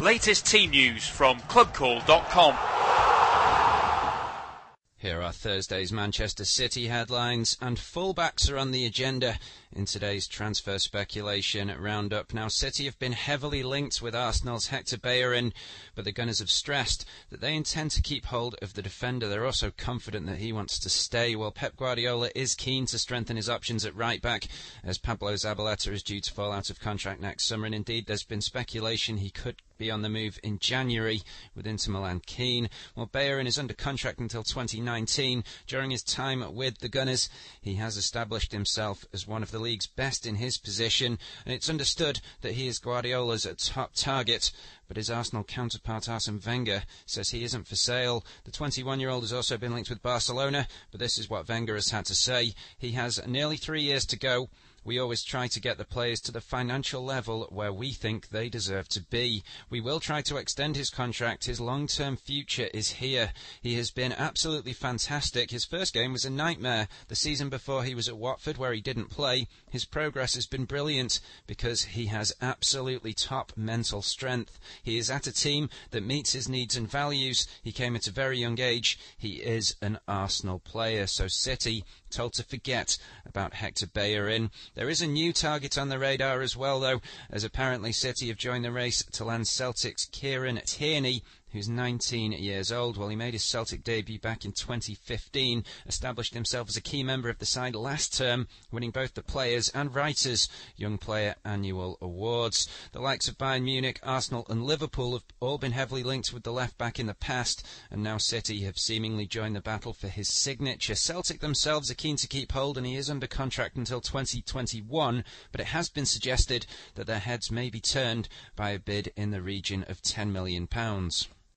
Latest team news from clubcall.com. Here are Thursday's Manchester City headlines, and fullbacks are on the agenda in today's transfer speculation roundup. Now, City have been heavily linked with Arsenal's Hector Bellerin, but the Gunners have stressed that they intend to keep hold of the defender. They're also confident that he wants to stay, while Pep Guardiola is keen to strengthen his options at right-back, as Pablo Zabaleta is due to fall out of contract next summer, and indeed there's been speculation he could be on the move in January, with Inter Milan keen. While Bellerin is under contract until 2019, during his time with the Gunners, he has established himself as one of the league's best in his position, and it's understood that he is Guardiola's top target. But his Arsenal counterpart Arsene Wenger says he isn't for sale. The 21-year-old has also been linked with Barcelona, but this is what Wenger has had to say. He has nearly 3 years to go. We always try to get the players to the financial level where we think they deserve to be. We will try to extend his contract. His long-term future is here. He has been absolutely fantastic. His first game was a nightmare. The season before he was at Watford, where he didn't play. His progress has been brilliant because he has absolutely top mental strength. He is at a team that meets his needs and values. He came at a very young age. He is an Arsenal player. So City told to forget about Hector Bellerin. There is a new target on the radar as well, though, as apparently City have joined the race to land Celtic's Kieran Tierney, who's 19 years old. Well, he made his Celtic debut back in 2015, established himself as a key member of the side last term, winning both the Players and Writers Young Player Annual Awards. The likes of Bayern Munich, Arsenal and Liverpool have all been heavily linked with the left-back in the past, and now City have seemingly joined the battle for his signature. Celtic themselves are keen to keep hold, and he is under contract until 2021, but it has been suggested that their heads may be turned by a bid in the region of £10 million.